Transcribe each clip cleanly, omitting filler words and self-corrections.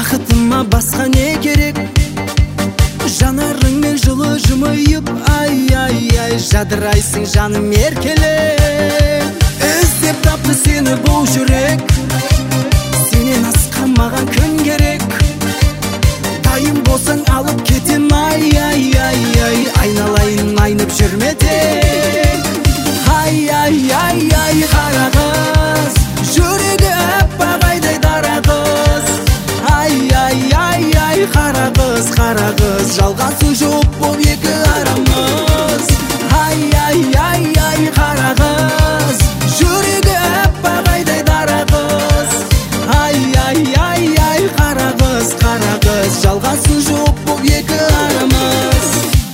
бақытыма басқа не керек? Жанарыңмен жылы жымиып, ай-ай-ай, жадырайсың жаным еркелеп. Іздеп тапты сені бұл жүрек, сенен асқан маған күн керек. Дайын болсаң алып кетем, ай-ай-ай-ай, айналайын айнып жүрме тек. Ай-ай-ай-ай, қара қыз, жүрегі аппақ айдай дара қыз. Ай-ай-ай-ай, қара қыз, жалғасы жоқ боп екі арамыз. Ай-ай-ай-ай, қара қыз, жүрегі аппақ айдай дара қыз. Ай-ай-ай-ай, қара қыз, жалғасы жоқ боп екі арамыз.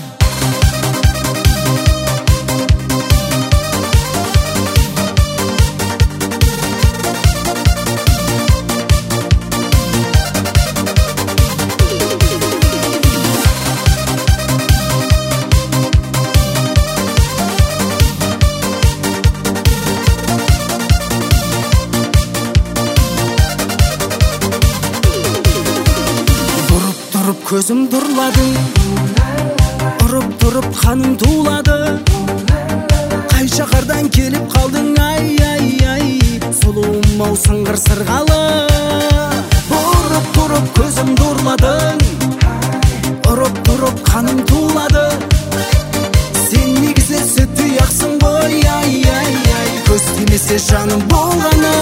Көзім дұрладың, ұрып тұрып қаным тулады. Қай шақардан келіп қалдың, ай-ай-ай, сұлуым ау сыңғыр сырғалы. Ұрып тұрып көзім дұрладың, ұрып тұрып қаным тулады. Сен негізі сүт тұяқсың ғой, ай-ай-ай, көз тимесе жаным болғаны.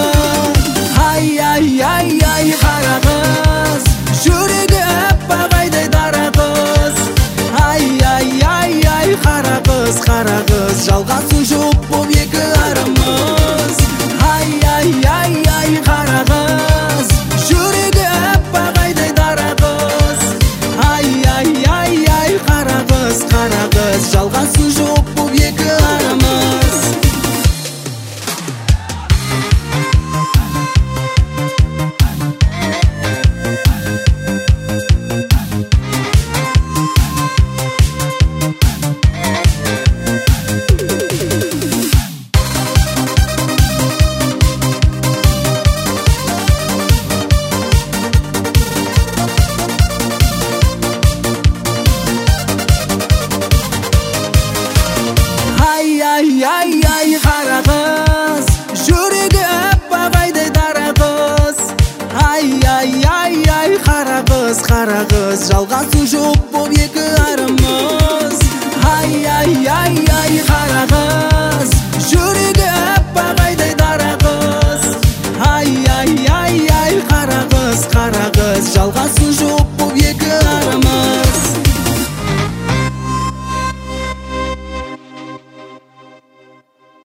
Ай-ай-ай-ай, қара қыз, жүрегі аппақ айдай дара қыз. Ай-ай-ай-ай, қара қыз, жалғасы жоқ боп екі арамыз. Ай-ай-ай-ай, қара қыз, жүрегі аппақ айдай дара қыз. Ай-ай-ай-ай, қара қыз, жалғасы жоқ боп екі арамыз. Ай-ай-ай, қара қыз, жүрегі аппақ айдай дара қыз. Ай-ай-ай-ай, қара қыз, жалғасы жоқ боп екі арамыз. Ай-ай-ай-ай, қара қыз, жүрегі аппақ айдай дара қыз. Ай-ай-ай-ай, қара қыз,